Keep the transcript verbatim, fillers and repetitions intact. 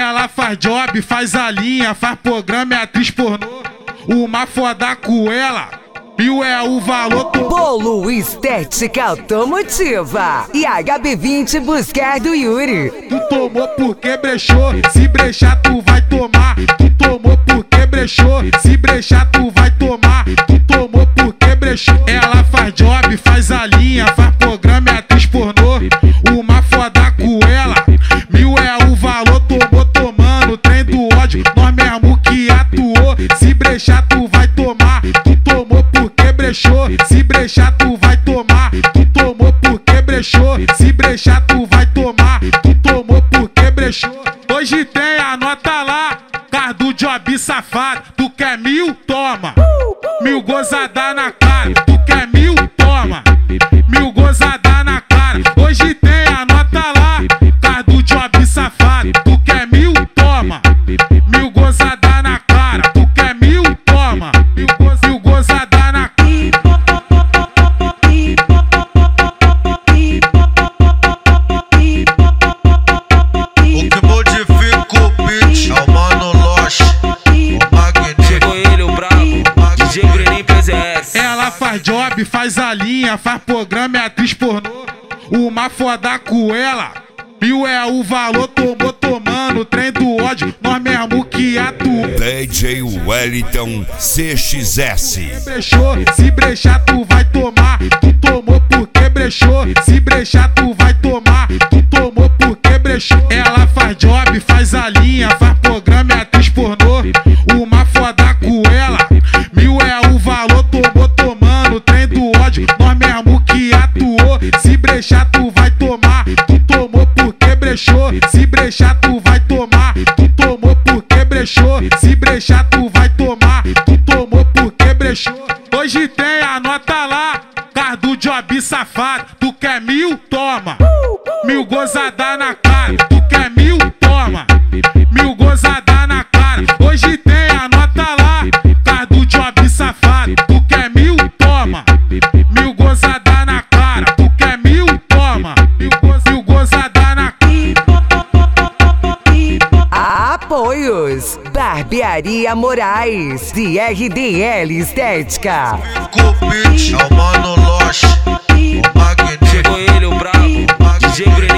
Ela faz job, faz a linha, faz programa, é atriz pornô. Uma foda com ela, mil é o valor. Bolo Estética Automotiva e H B vinte Buscar do Yuri. Tu tomou porque brechou, se brechar tu vai tomar. Tu tomou porque brechou, se brechar tu vai tomar. Tu tomou porque brechou. Ela faz job, faz a linha, faz programa, é atriz pornô. Uma foda com ela, mil é o valor. Tomou tomando, trem do ódio, nós mesmo que atuou. Se brechar tu vai tomar. Tu tomou porque brechou, se brechar tu vai tomar. Tu tomou porque brechou, se brechar tu vai tomar. Tu tomou porque brechou. Hoje tem a nota lá, car do job safado. Tu quer mil? Toma. Mil gozada na cara. Tu quer mil? Toma. Mil gozada na cara. Hoje tem a nota lá, car do job safado. Tu quer mil? Toma. Mil gozada na cara. Tu quer mil? Toma. Mil, goz, mil gozada na cara. O que modifica o beat é o Mano Loche, o Magneto. Chegou ele, o brabo, D J Brenin P Z S. Ela faz job, faz a linha, faz programa, é atriz pornô. Uma foda com ela, mil é o valor. Tomou tomando, trem do ódio, nós mesmo que atuou. D J Wellington C X S. Brechou, se brechar tu vai tomar. Tu tomou porque brechou, se brechar tu vai tomar. Tu tomou porque brechou. Ela faz job, faz a linha, faz programa, é atriz pornô. Uma foda com ela, mil é o valor. Tomou tomando, trem do ódio, nós mesmo que atuou. Se brechar tu vai tomar. Tu tomou porque brechou, se brechar tu vai tomar. Tu tomou porque brechou, se brechar tu vai tomar. Tu tomou porque brechou. Hoje tem a nota lá, car do job safado. Tu quer mil? Toma. Mil gozada na cara. Tu quer mil? Toma. Mil gozada na cara. Hoje tem a nota lá, car do job safado. Tu quer mil? Toma. Mil gozada na cara. Tu quer mil? Toma. Mil, goz, mil gozada na cara. Apoios Barbearia Moraes de R D L Estética. O beat é o Mano Loche, o Magneto. Chegou ele, o brabo, D J Brenin